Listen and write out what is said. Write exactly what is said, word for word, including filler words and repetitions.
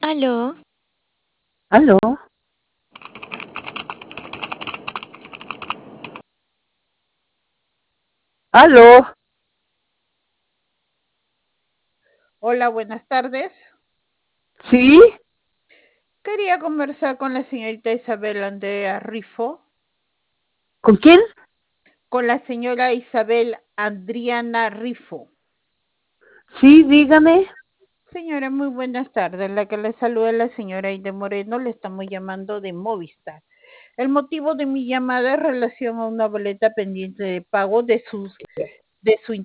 Aló. ¿Aló? ¿Aló? Hola, buenas tardes. ¿Sí? Quería conversar con la señorita Isabel Andrea Rifo. ¿Con quién? Con la señora Isabel Adriana Rifo. Sí, dígame. Señora, muy buenas tardes. La que le saluda es la señora Aide Moreno. Le estamos llamando de Movistar. El motivo de mi llamada es relación a una boleta pendiente de pago de sus de su